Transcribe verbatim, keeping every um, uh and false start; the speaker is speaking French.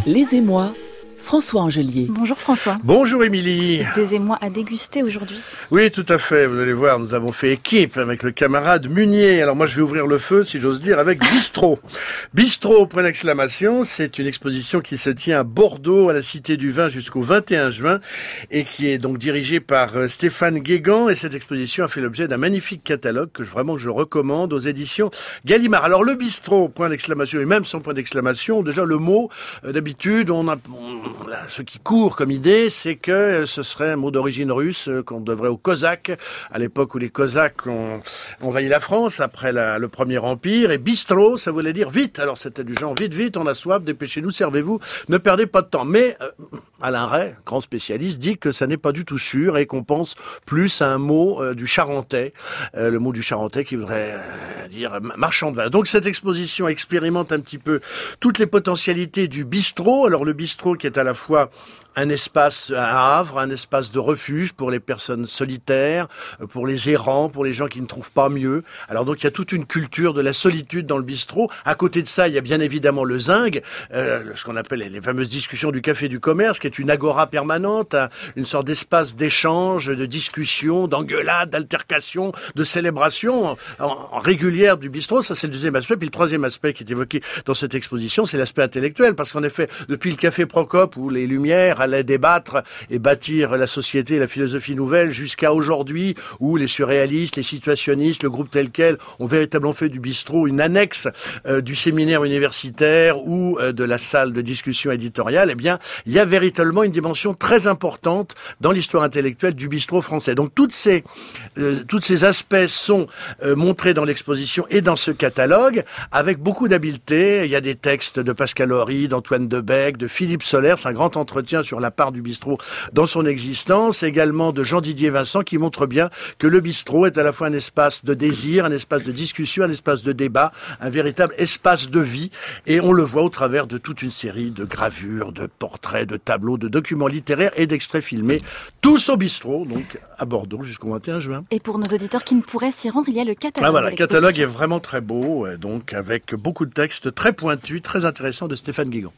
Les Émois, François Angelier. Bonjour François. Bonjour Émilie. Des émois à déguster aujourd'hui. Oui, tout à fait. Vous allez voir, nous avons fait équipe avec le camarade Munier. Alors moi, je vais ouvrir le feu, si j'ose dire, avec Bistrot. Bistrot, point d'exclamation, c'est une exposition qui se tient à Bordeaux, à la Cité du Vin, jusqu'au vingt et un juin, et qui est donc dirigée par euh, Stéphane Guégan. Et cette exposition a fait l'objet d'un magnifique catalogue que je, vraiment je recommande aux éditions Gallimard. Alors le Bistrot, point d'exclamation, et même sans point d'exclamation, déjà le mot, euh, d'habitude, on a... On, Là, ce qui court comme idée, c'est que ce serait un mot d'origine russe euh, qu'on devrait aux Cosaques, à l'époque où les Cosaques ont envahi la France après la, le Premier Empire. Et bistrot, ça voulait dire vite. Alors c'était du genre vite, vite, on a soif, dépêchez-nous, servez-vous, ne perdez pas de temps. Mais euh, Alain Ray, grand spécialiste, dit que ça n'est pas du tout sûr et qu'on pense plus à un mot euh, du charentais, euh, le mot du charentais qui voudrait euh, dire marchand de vin. Donc cette exposition expérimente un petit peu toutes les potentialités du bistrot. Alors le bistrot qui est à la fois un espace, un havre, un espace de refuge pour les personnes solitaires, pour les errants, pour les gens qui ne trouvent pas mieux. Alors donc il y a toute une culture de la solitude dans le bistrot. À côté de ça, il y a bien évidemment le zinc, euh, ce qu'on appelle les fameuses discussions du café du commerce, qui est une agora permanente, hein, une sorte d'espace d'échange, de discussion, d'engueulade, d'altercation, de célébration en, en régulière du bistrot. Ça c'est le deuxième aspect. Puis le troisième aspect qui est évoqué dans cette exposition, c'est l'aspect intellectuel, parce qu'en effet, depuis le café Procope où les Lumières allaient débattre et bâtir la société et la philosophie nouvelle, jusqu'à aujourd'hui où les surréalistes, les situationnistes, le groupe tel quel ont véritablement fait du bistrot une annexe euh, du séminaire universitaire ou euh, de la salle de discussion éditoriale. Eh bien, il y a véritablement une dimension très importante dans l'histoire intellectuelle du bistrot français. Donc toutes ces euh, tous ces aspects sont euh, montrés dans l'exposition et dans ce catalogue avec beaucoup d'habileté. Il y a des textes de Pascal Horry, d'Antoine Debec, de Philippe Soler, c'est un grand entretien sur la part du bistrot dans son existence, également de Jean-Didier Vincent qui montre bien que le bistrot est à la fois un espace de désir, un espace de discussion, un espace de débat, un véritable espace de vie, et on le voit au travers de toute une série de gravures, de portraits, de tableaux, de documents littéraires et d'extraits filmés, tous au bistrot, donc à Bordeaux jusqu'au vingt et un juin. Et pour nos auditeurs qui ne pourraient s'y rendre, il y a le catalogue. Ah voilà, le catalogue est vraiment très beau, donc avec beaucoup de textes très pointus, très intéressants de Stéphane Guégan.